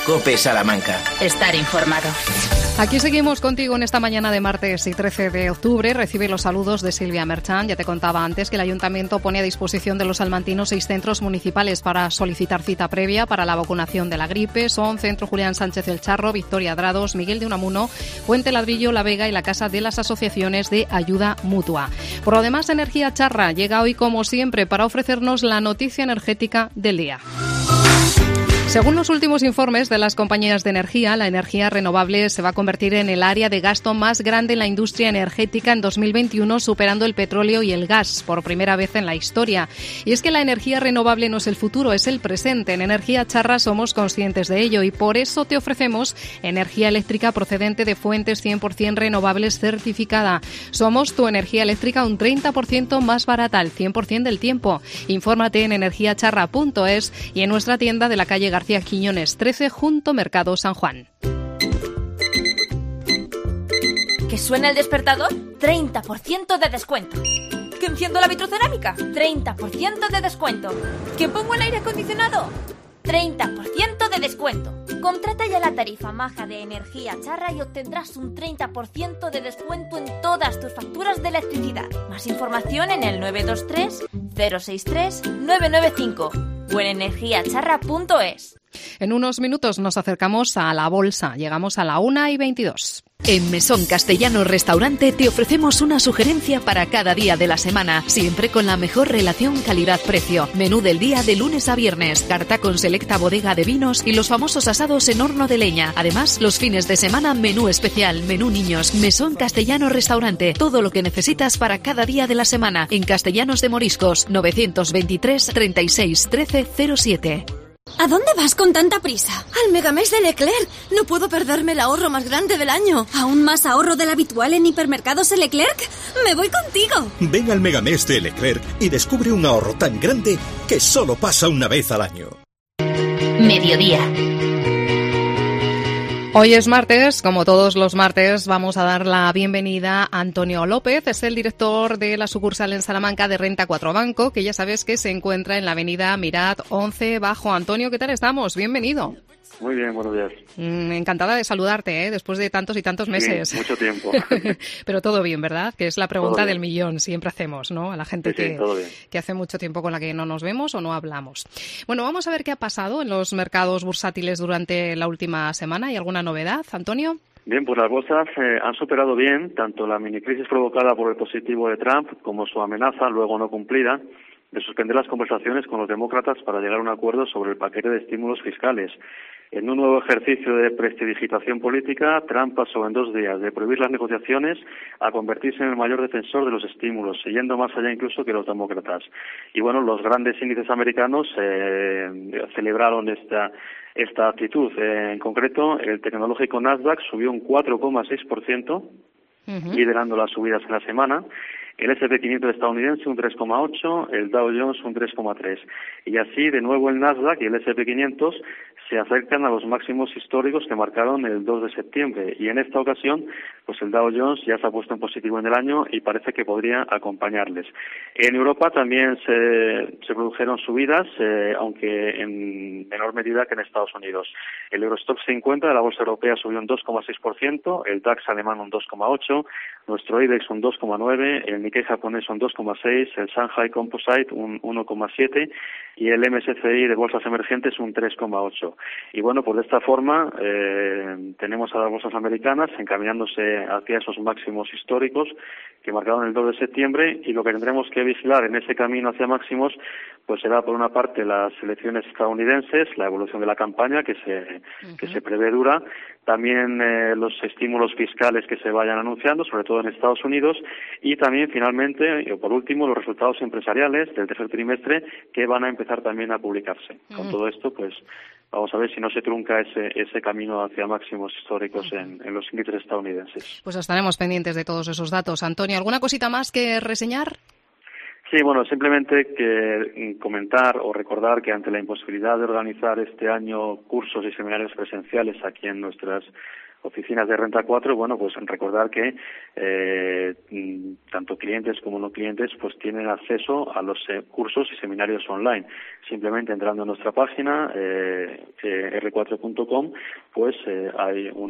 COPE Salamanca. Estar informado. Aquí seguimos contigo en esta mañana de martes y 13 de octubre. Recibe los saludos de Silvia Merchán. Ya te contaba antes que el Ayuntamiento pone a disposición de los salmantinos 6 centros municipales para solicitar cita previa para la vacunación de la gripe. Son Centro Julián Sánchez del Charro, Victoria Drados, Miguel de Unamuno, Puente Ladrillo, La Vega y la Casa de las Asociaciones de Ayuda Mutua. Por lo demás, Energía Charra llega hoy como siempre para ofrecernos la noticia energética del día. Según los últimos informes de las compañías de energía, la energía renovable se va a convertir en el área de gasto más grande en la industria energética en 2021, superando el petróleo y el gas por primera vez en la historia. Y es que la energía renovable no es el futuro, es el presente. En Energía Charra somos conscientes de ello y por eso te ofrecemos energía eléctrica procedente de fuentes 100% renovables certificada. Somos tu energía eléctrica un 30% más barata al 100% del tiempo. Infórmate en energiacharra.es y en nuestra tienda de la calle García Quiñones 13 junto Mercado San Juan. ¿Que suena el despertador? 30% de descuento. ¿Que enciendo la vitrocerámica? 30% de descuento. ¿Que pongo el aire acondicionado? 30% de descuento. Contrata ya la tarifa maja de Energía Charra y obtendrás un 30% de descuento en todas tus facturas de electricidad. Más información en el 923 063 995 o en energiacharra.es. En unos minutos nos acercamos a la bolsa. Llegamos a la 1:22. En Mesón Castellano Restaurante te ofrecemos una sugerencia para cada día de la semana, siempre con la mejor relación calidad-precio. Menú del día de lunes a viernes, carta con selecta bodega de vinos y los famosos asados en horno de leña. Además, los fines de semana, menú especial, menú niños. Mesón Castellano Restaurante, todo lo que necesitas para cada día de la semana. En Castellanos de Moriscos, 923 36 13 07. ¿A dónde vas con tanta prisa? Al Megamés de Leclerc. No puedo perderme el ahorro más grande del año. ¿Aún más ahorro del habitual en hipermercados de Leclerc? ¡Me voy contigo! Ven al Megamés de Leclerc y descubre un ahorro tan grande que solo pasa una vez al año. Mediodía. Hoy es martes, como todos los martes, vamos a dar la bienvenida a Antonio López, es el director de la sucursal en Salamanca de Renta 4 Banco, que ya sabes que se encuentra en la avenida Mirat 11 Bajo. Antonio, ¿qué tal estamos? Bienvenido. Muy bien, buenos días. Encantada de saludarte, después de tantos y tantos meses. Sí, mucho tiempo. Pero todo bien, ¿verdad? Que es la pregunta del millón, siempre hacemos, ¿no? A la gente sí, que hace mucho tiempo con la que no nos vemos o no hablamos. Bueno, vamos a ver qué ha pasado en los mercados bursátiles durante la última semana. ¿Hay alguna novedad, Antonio? Bien, pues las bolsas han superado bien tanto la minicrisis provocada por el positivo de Trump como su amenaza, luego no cumplida, de suspender las conversaciones con los demócratas para llegar a un acuerdo sobre el paquete de estímulos fiscales. En un nuevo ejercicio de prestidigitación política, Trump pasó en 2 días de prohibir las negociaciones a convertirse en el mayor defensor de los estímulos, yendo más allá incluso que los demócratas. Y bueno, los grandes índices americanos celebraron esta actitud. En concreto, el tecnológico Nasdaq subió un 4,6%, liderando las subidas en la semana. El S&P 500 estadounidense un 3,8%, el Dow Jones un 3,3%. Y así, de nuevo, el Nasdaq y el S&P 500 se acercan a los máximos históricos que marcaron el 2 de septiembre. Y en esta ocasión, pues el Dow Jones ya se ha puesto en positivo en el año y parece que podría acompañarles. En Europa también se produjeron subidas, aunque en menor medida que en Estados Unidos. El Eurostoxx 50 de la bolsa europea subió un 2,6%, el DAX alemán un 2,8%, nuestro IBEX un 2,9%, el Nikkei japonés un 2,6%, el Shanghai Composite un 1,7% y el MSCI de bolsas emergentes un 3,8%. Y bueno, pues de esta forma tenemos a las bolsas americanas encaminándose hacia esos máximos históricos que marcaron el 2 de septiembre y lo que tendremos que vigilar en ese camino hacia máximos pues será por una parte las elecciones estadounidenses, la evolución de la campaña que se prevé dura, también los estímulos fiscales que se vayan anunciando, sobre todo en Estados Unidos, y también finalmente, y por último, los resultados empresariales del tercer trimestre que van a empezar también a publicarse. Con todo esto, pues vamos a ver si no se trunca ese camino hacia máximos históricos en los índices estadounidenses. Pues estaremos pendientes de todos esos datos. Antonio, ¿alguna cosita más que reseñar? Sí, bueno, simplemente que comentar o recordar que ante la imposibilidad de organizar este año cursos y seminarios presenciales aquí en nuestras oficinas de Renta 4, bueno, pues recordar que tanto clientes como no clientes pues tienen acceso a los cursos y seminarios online. Simplemente entrando en nuestra página r4.com, pues hay un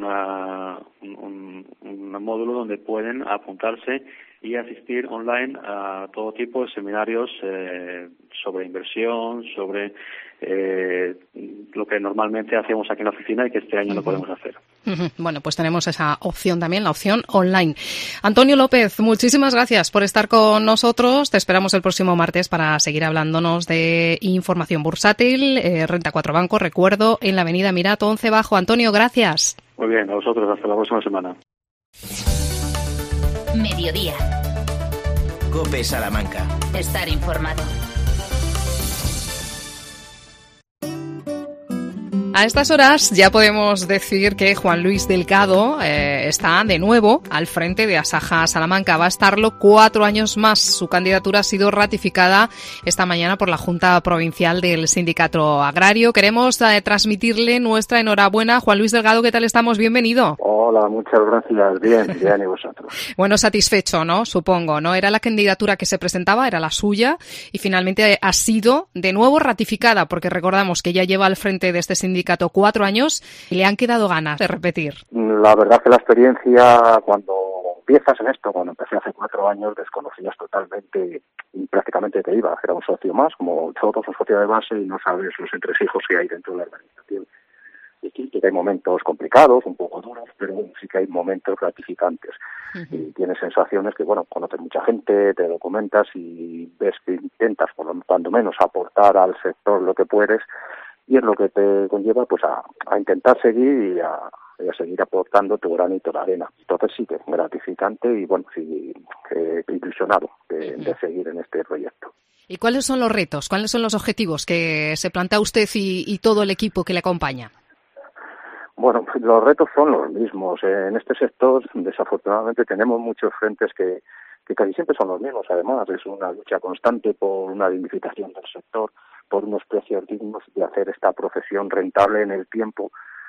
módulo donde pueden apuntarse y asistir online a todo tipo de seminarios sobre inversión, sobre lo que normalmente hacemos aquí en la oficina y que este año no podemos hacer. Bueno, pues tenemos esa opción también, la opción online. Antonio López, muchísimas gracias por estar con nosotros. Te esperamos el próximo martes para seguir hablándonos de información bursátil, Renta 4 Banco, recuerdo, en la avenida Mirato 11 Bajo. Antonio, gracias. Muy bien, a vosotros. Hasta la próxima semana. Mediodía. COPE Salamanca. Estar informado. A estas horas ya podemos decir que Juan Luis Delgado está de nuevo al frente de Asaja Salamanca. Va a estarlo 4 años más. Su candidatura ha sido ratificada esta mañana por la Junta Provincial del Sindicato Agrario. Queremos transmitirle nuestra enhorabuena. Juan Luis Delgado, ¿qué tal estamos? Bienvenido. Hola, muchas gracias. Bien, ¿y vosotros? Bueno, satisfecho, ¿no? Supongo, ¿no? Era la candidatura que se presentaba, era la suya, y finalmente ha sido de nuevo ratificada, porque recordamos que ya lleva al frente de este sindicato 4 años y le han quedado ganas de repetir. La verdad que la experiencia, cuando empiezas en esto, cuando empecé hace 4 años, desconocías totalmente y prácticamente te iba. Era un socio más, como todos, un socio de base, y no sabes los entresijos que hay dentro de la organización. Y sí que hay momentos complicados, un poco duros, pero sí que hay momentos gratificantes. Y tienes sensaciones que, bueno, conoces mucha gente, te documentas y ves que intentas, por lo cuando menos, aportar al sector lo que puedes, y es lo que te conlleva pues a intentar seguir y a seguir aportando tu granito de arena. Entonces sí que es gratificante y, bueno, sí, ilusionado de seguir en este proyecto. ¿Y cuáles son los retos, cuáles son los objetivos que se plantea usted y todo el equipo que le acompaña? Bueno, los retos son los mismos. En este sector, desafortunadamente, tenemos muchos frentes que casi siempre son los mismos. Además, es una lucha constante por una dignificación del sector, por unos precios dignos de hacer esta profesión rentable en el tiempo.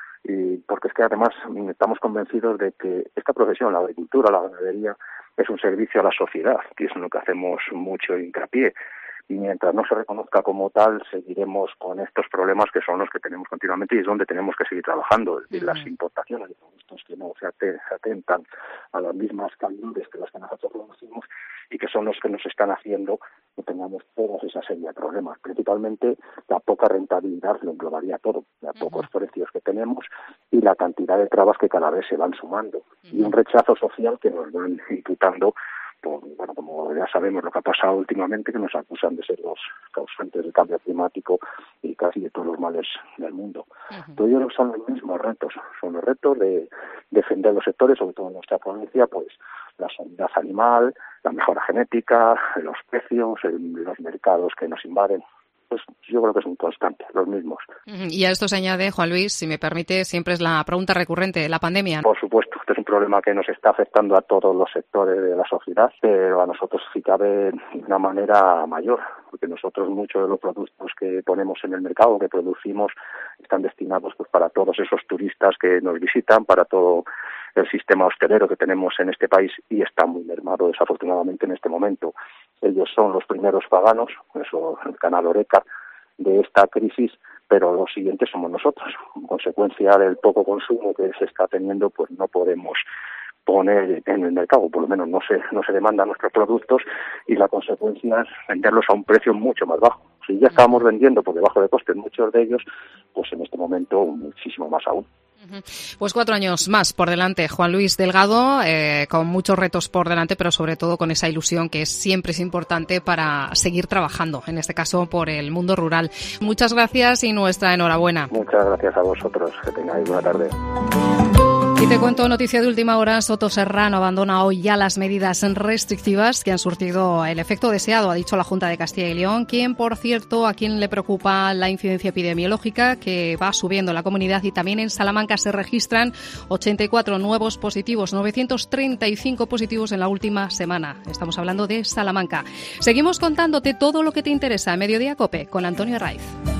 Y porque es que además estamos convencidos de que esta profesión, la agricultura, la ganadería, es un servicio a la sociedad, que es en lo que hacemos mucho hincapié. Y mientras no se reconozca como tal, seguiremos con estos problemas que son los que tenemos continuamente y es donde tenemos que seguir trabajando. Es decir, las importaciones de productos que no se atentan a las mismas calidades que las que nosotros producimos y que son los que nos están haciendo que tengamos toda esa serie de problemas. Principalmente la poca rentabilidad lo englobaría todo, los pocos precios que tenemos y la cantidad de trabas que cada vez se van sumando. Y un rechazo social que nos van imputando bueno, como ya sabemos lo que ha pasado últimamente, que nos acusan de ser los causantes del cambio climático y casi de todos los males del mundo. Todo ello son los mismos retos, son los retos de defender los sectores, sobre todo en nuestra provincia, pues la sanidad animal, la mejora genética, los precios, los mercados que nos invaden. Pues yo creo que es un constante, los mismos. Y a esto se añade, Juan Luis, si me permite, siempre es la pregunta recurrente, la pandemia. Por supuesto, este es un problema que nos está afectando a todos los sectores de la sociedad, pero a nosotros sí cabe de una manera mayor, porque nosotros muchos de los productos que ponemos en el mercado, que producimos, están destinados pues para todos esos turistas que nos visitan, para todo el sistema hostelero que tenemos en este país y está muy mermado desafortunadamente en este momento. Ellos son los primeros paganos, eso el canal Horeca, de esta crisis, pero los siguientes somos nosotros. En consecuencia del poco consumo que se está teniendo, pues no podemos poner en el mercado, por lo menos no se demandan nuestros productos y la consecuencia es venderlos a un precio mucho más bajo. Si ya estábamos vendiendo por debajo de costes muchos de ellos, pues en este momento muchísimo más aún. Pues 4 años más por delante, Juan Luis Delgado, con muchos retos por delante, pero sobre todo con esa ilusión que siempre es importante para seguir trabajando, en este caso por el mundo rural. Muchas gracias y nuestra enhorabuena. Muchas gracias a vosotros, que tengáis buena tarde. Y te cuento noticia de última hora. Soto Serrano abandona hoy ya las medidas restrictivas que han surtido el efecto deseado, ha dicho la Junta de Castilla y León, quien, por cierto, a quien le preocupa la incidencia epidemiológica que va subiendo en la comunidad, y también en Salamanca se registran 84 nuevos positivos, 935 positivos en la última semana. Estamos hablando de Salamanca. Seguimos contándote todo lo que te interesa en Mediodía COPE con Antonio Raiz.